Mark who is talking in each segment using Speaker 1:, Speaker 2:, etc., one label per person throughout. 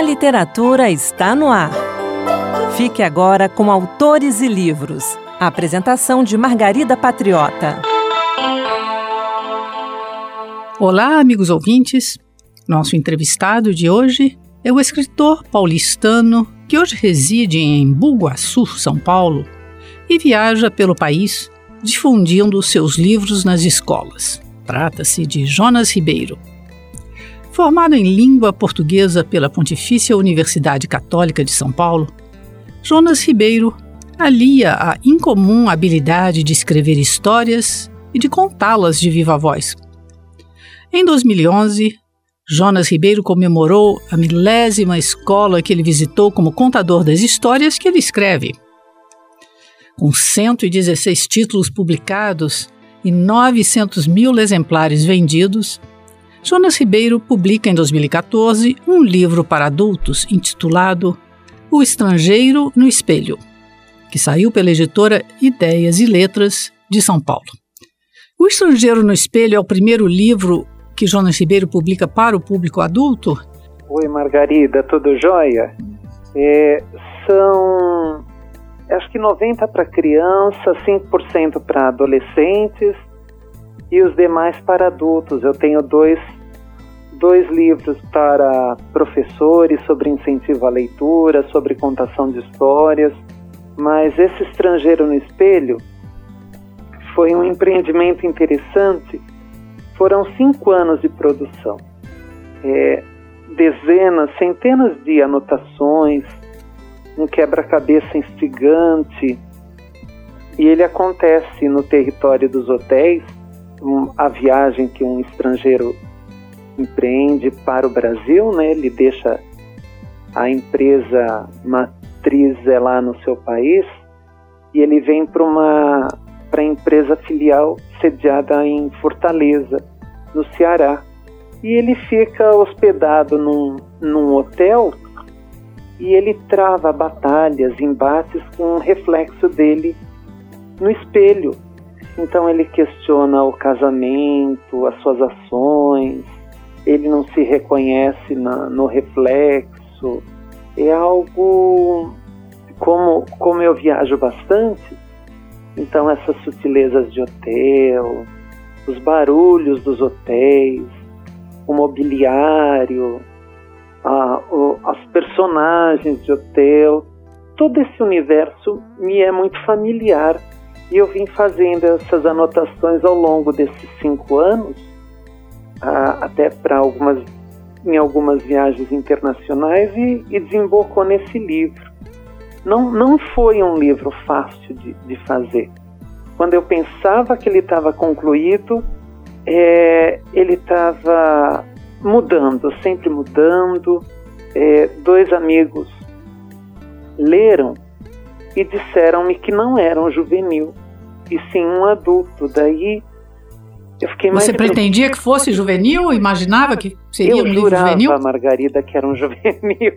Speaker 1: literatura está no ar. Fique agora com Autores e Livros. A apresentação de Margarida Patriota.
Speaker 2: Olá, amigos ouvintes. Nosso entrevistado de hoje é o escritor paulistano que hoje reside em Bugaçu, São Paulo, e viaja pelo país difundindo seus livros nas escolas. Trata-se de Jonas Ribeiro. Formado em língua portuguesa pela Pontifícia Universidade Católica de São Paulo, Jonas Ribeiro alia a incomum habilidade de escrever histórias e de contá-las de viva voz. Em 2011, Jonas Ribeiro comemorou a 1000ª escola que ele visitou como contador das histórias que ele escreve. Com 116 títulos publicados e 900 mil exemplares vendidos, Jonas Ribeiro publica em 2014 um livro para adultos intitulado O Estrangeiro no Espelho, que saiu pela editora Ideias e Letras de São Paulo. O Estrangeiro no Espelho é o primeiro livro que Jonas Ribeiro publica para o público adulto?
Speaker 3: Oi, Margarida, tudo jóia? São, acho que 90% para crianças, 5% para adolescentes e os demais para adultos. Eu tenho dois livros para professores sobre incentivo à leitura, sobre contação de histórias, mas esse Estrangeiro no Espelho foi um empreendimento interessante. Foram 5 anos de produção, dezenas, centenas de anotações, um quebra-cabeça instigante, e ele acontece no território dos hotéis, a viagem que um estrangeiro empreende para o Brasil, né? Ele deixa a empresa matriz lá no seu país e ele vem para a empresa filial sediada em Fortaleza, no Ceará. E ele fica hospedado num hotel e ele trava batalhas, embates com um reflexo dele no espelho. Então ele questiona o casamento, as suas ações, ele não se reconhece no reflexo. É algo, como eu viajo bastante, então essas sutilezas de hotel, os barulhos dos hotéis, o mobiliário, as personagens de hotel, todo esse universo me é muito familiar. E eu vim fazendo essas anotações ao longo desses 5 anos, até em algumas viagens internacionais, e desembocou nesse livro. Não foi um livro fácil de fazer. Quando eu pensava que ele estava concluído, ele estava mudando, sempre mudando. 2 amigos leram e disseram-me que não era um juvenil, e sim um adulto. Daí eu fiquei mais...
Speaker 2: Você pretendia que fosse juvenil? Imaginava que seria um livro juvenil?
Speaker 3: Eu jurava, Margarida, que era um juvenil.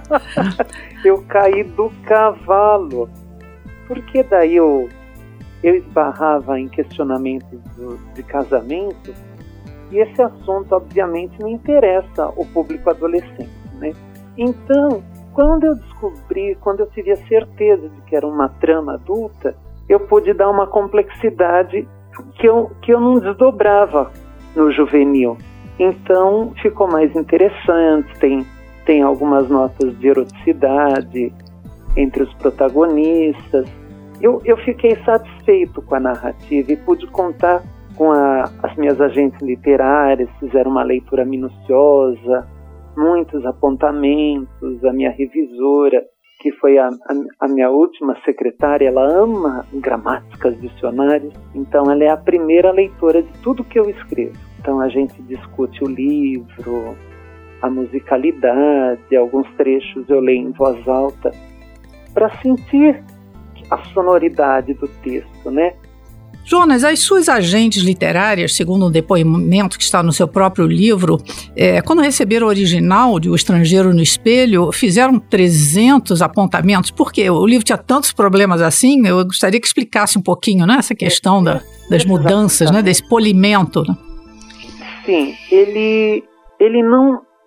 Speaker 3: Eu caí do cavalo. Porque daí eu esbarrava em questionamentos de casamento, e esse assunto, obviamente, não interessa o público adolescente, né? Então, quando eu tive a certeza de que era uma trama adulta, eu pude dar uma complexidade que eu não desdobrava no juvenil. Então, ficou mais interessante, tem algumas notas de eroticidade entre os protagonistas. Eu fiquei satisfeito com a narrativa e pude contar com as minhas agentes literárias, fizeram uma leitura minuciosa, muitos apontamentos. A minha revisora, que foi a minha última secretária, ela ama gramáticas, dicionários, então ela é a primeira leitora de tudo que eu escrevo. Então a gente discute o livro, a musicalidade, alguns trechos eu leio em voz alta para sentir a sonoridade do texto, né?
Speaker 2: Jonas, as suas agentes literárias, segundo um depoimento que está no seu próprio livro, quando receberam o original de O Estrangeiro no Espelho, fizeram 300 apontamentos. Por quê? O livro tinha tantos problemas assim. Eu gostaria que explicasse um pouquinho, né, essa questão das mudanças, né, desse polimento. Né?
Speaker 3: Sim, ele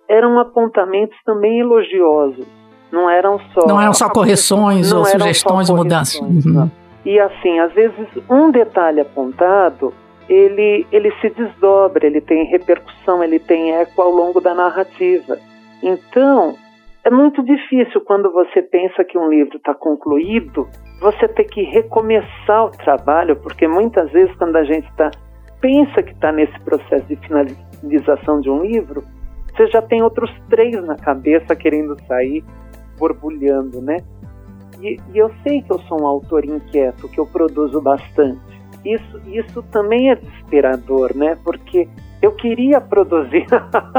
Speaker 3: eram apontamentos também elogiosos. Não eram só
Speaker 2: correções ou sugestões, mudanças. Uhum.
Speaker 3: E assim, às vezes um detalhe apontado, ele se desdobra, ele tem repercussão, ele tem eco ao longo da narrativa. Então, é muito difícil quando você pensa que um livro está concluído, você ter que recomeçar o trabalho, porque muitas vezes quando a gente pensa que está nesse processo de finalização de um livro, você já tem outros 3 na cabeça querendo sair, borbulhando, né? E eu sei que eu sou um autor inquieto, que eu produzo bastante. Isso também é desesperador, né? Porque eu queria produzir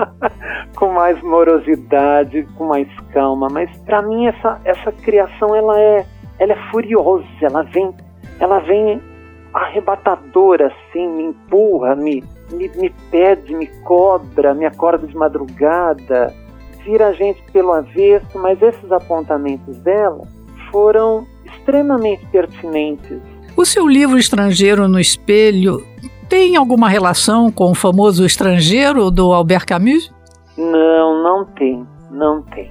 Speaker 3: com mais morosidade, com mais calma, mas para mim essa criação ela é furiosa, ela vem arrebatadora, assim, me empurra, me pede, me cobra, me acorda de madrugada, vira a gente pelo avesso, mas esses apontamentos dela foram extremamente pertinentes.
Speaker 2: O seu livro Estrangeiro no Espelho tem alguma relação com o famoso Estrangeiro do Albert Camus?
Speaker 3: Não tem.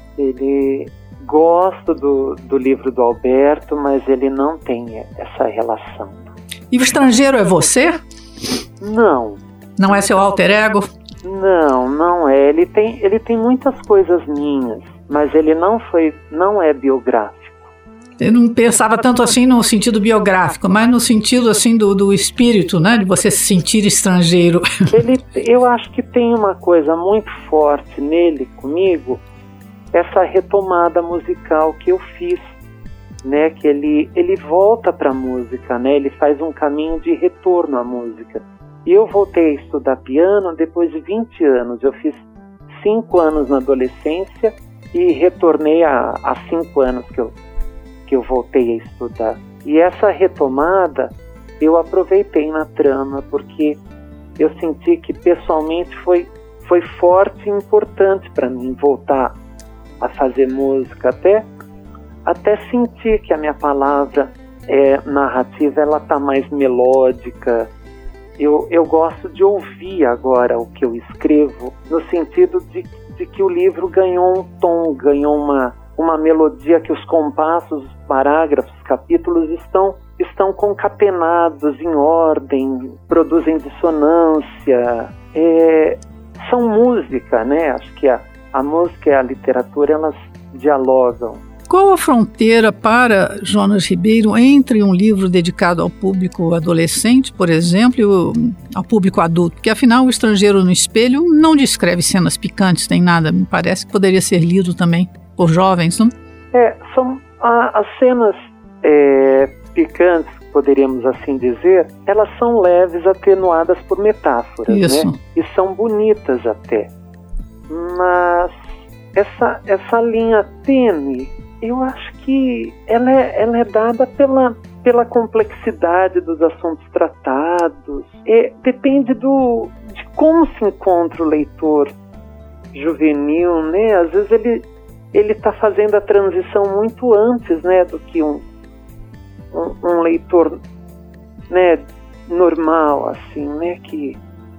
Speaker 3: Ele gosta do livro do Alberto, mas ele não tem essa relação.
Speaker 2: E o Estrangeiro é você?
Speaker 3: Não.
Speaker 2: Não é seu alter ego?
Speaker 3: Não é. Ele tem muitas coisas minhas, mas ele não é biográfico.
Speaker 2: Eu não pensava tanto assim no sentido biográfico, mas no sentido assim do espírito, né? De você se sentir estrangeiro.
Speaker 3: Eu acho que tem uma coisa muito forte nele, comigo, essa retomada musical que eu fiz, né? Que ele volta para a música, né? Ele faz um caminho de retorno à música. E eu voltei a estudar piano depois de 20 anos. Eu fiz 5 anos na adolescência e retornei há 5 anos que eu voltei a estudar. E essa retomada eu aproveitei na trama, porque eu senti que pessoalmente foi forte e importante para mim voltar a fazer música, até sentir que a minha palavra narrativa ela tá mais melódica. Eu gosto de ouvir agora o que eu escrevo, no sentido de que o livro ganhou um tom, ganhou uma melodia, que os compassos, os parágrafos, os capítulos estão concatenados em ordem, produzem dissonância, são música, né? Acho que a música e a literatura, elas dialogam.
Speaker 2: Qual a fronteira para Jonas Ribeiro entre um livro dedicado ao público adolescente, por exemplo, e ao público adulto? Porque, afinal, O Estrangeiro no Espelho não descreve cenas picantes, nem nada. Me parece que poderia ser lido também por jovens, não?
Speaker 3: São as cenas picantes, poderíamos assim dizer, elas são leves, atenuadas por metáforas,
Speaker 2: isso,
Speaker 3: né? E são bonitas até. Mas essa linha tênue, eu acho que ela é dada pela complexidade dos assuntos tratados. Depende de como se encontra o leitor juvenil, né? Às vezes ele está fazendo a transição muito antes, né, do que um leitor, né, normal, assim, né, que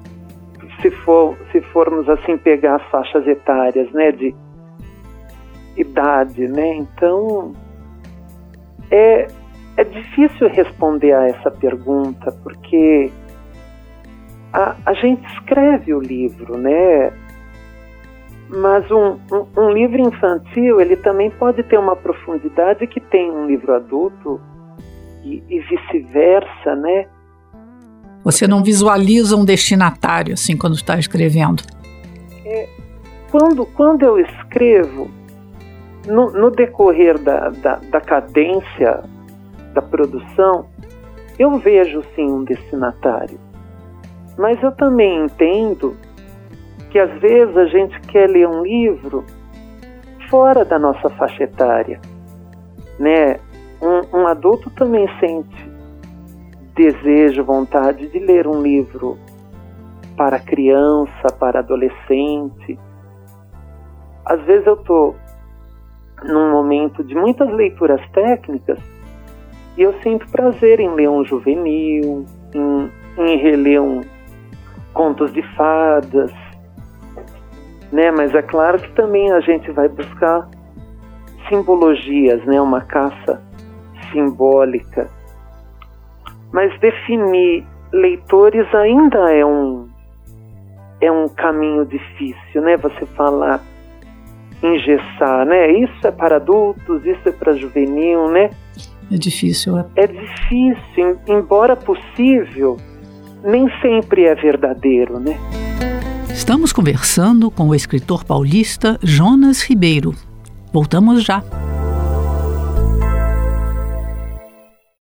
Speaker 3: se formos assim pegar as faixas etárias, né, de idade, né, então é difícil responder a essa pergunta, porque a gente escreve o livro, né, mas um livro infantil, ele também pode ter uma profundidade que tem um livro adulto e vice-versa, né?
Speaker 2: Você não visualiza um destinatário, assim, quando está escrevendo?
Speaker 3: Quando eu escrevo, no decorrer da cadência da produção, eu vejo, sim, um destinatário. Mas eu também entendo que às vezes a gente quer ler um livro fora da nossa faixa etária, né? Um adulto também sente desejo, vontade de ler um livro para criança, para adolescente. Às vezes eu estou num momento de muitas leituras técnicas e eu sinto prazer em ler um juvenil, em reler contos de fadas. né? Mas é claro que também a gente vai buscar simbologias, né? Uma caça simbólica. Mas definir leitores ainda é um caminho difícil, né? Você falar, engessar, né? Isso é para adultos, isso é para juvenil, né?
Speaker 2: É difícil.
Speaker 3: É difícil, embora possível, nem sempre é verdadeiro, né?
Speaker 2: Estamos conversando com o escritor paulista Jonas Ribeiro. Voltamos já.